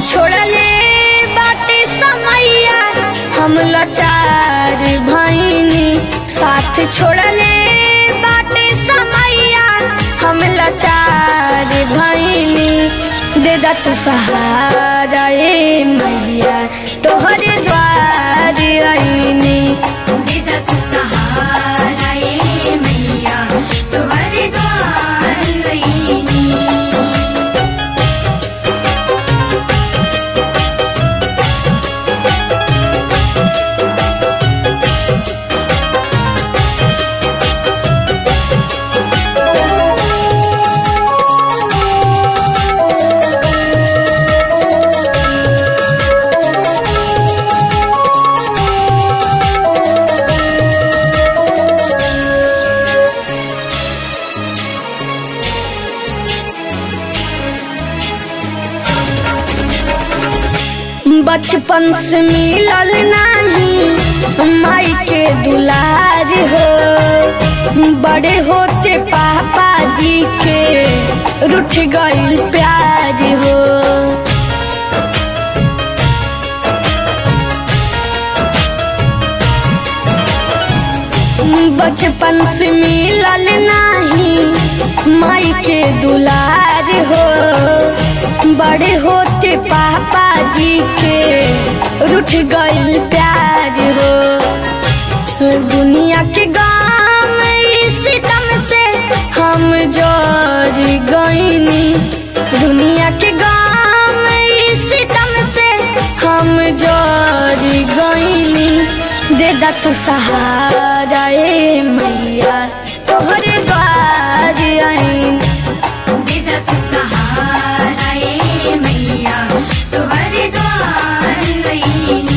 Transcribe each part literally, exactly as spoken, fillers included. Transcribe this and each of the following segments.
छोड़ले बाटे समैया हम लाचार भइनी। साथ छोड़ले बाटे समैया हम लाचार भइनी। दे दा तू सहारा ए मैया तोहरे द्वार आईनी। दे दा तू सहारा ए मैया तोहरे द्वार आईनी। बचपन से मिलल नाही माई के दुलार हो। बड़े होते पापा जी के रूठ गइल प्यार हो। बचपन से मिलल नाही माई के दुलार हो। बड़े होते पापा जी के रूठ गइल प्यार हो। दुनिया के गाम इस सितम से हम जोर गइनी। दुनिया के गाम इस सितम से हम जोर गइनी। दे दा तू सहारा ए मैया तोहरे द्वार आईनी। दे दा तू सहारा ए मैया तोहरे द्वार आईनी।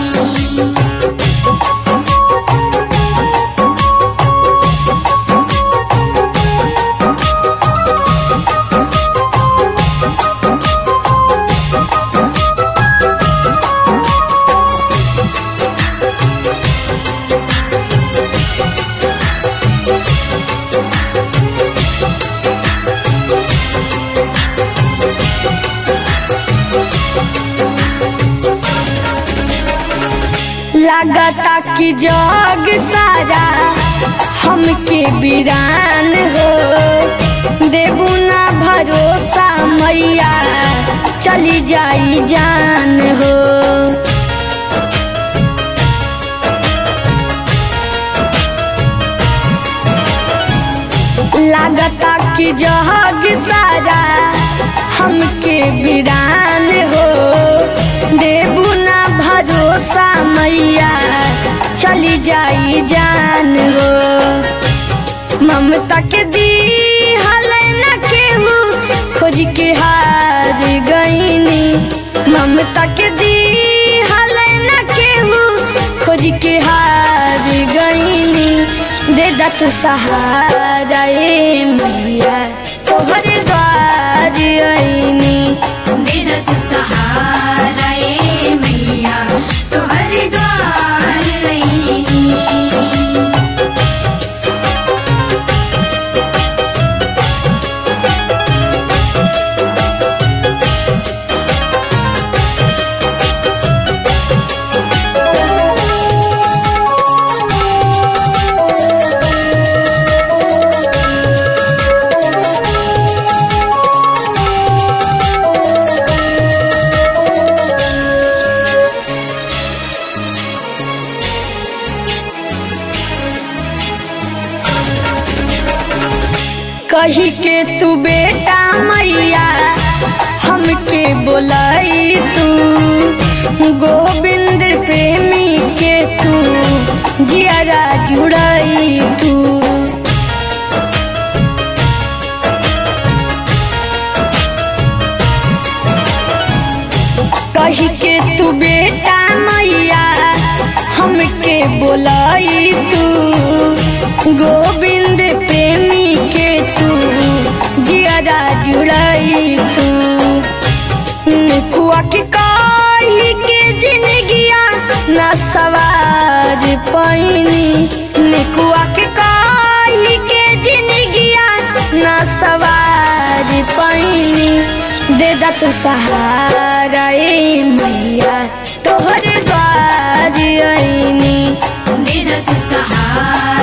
लागता कि जग सारा हमके वीरान हो। देबू ना भरोसा मैया चली जाई जान हो। लागता कि जग सारा हमके वीरान हो। देबू ना भरोसा मैया चली जाई जान हो। ममता के दी हल न केहू खोज के हार गईनी। ममता के दी हल न केहू खोज के हार गईनी। दे दा तू सहारा ए मैया तोहरे द्वार आईनी। दे दा तू सहारा ए मैया तोहरे द्वार आईनी। कही के तू बेटा मैया हमके बोलाई तू। गोविंद प्रेमी के तू जियारा जुड़ाई तू। कही के तू बेटा मैया हमके बोलाई तू। गोविंद प्रेमी के तू जियारा जुड़ाई तू। निकुआ के कही के जिंदगिया न सवार पैनी। निकुआ के कही के जिंदगिया न सवार पैनी। दे दा तू सहारा ए मैया तोहरे द्वार आईनी दे दा तू सहारा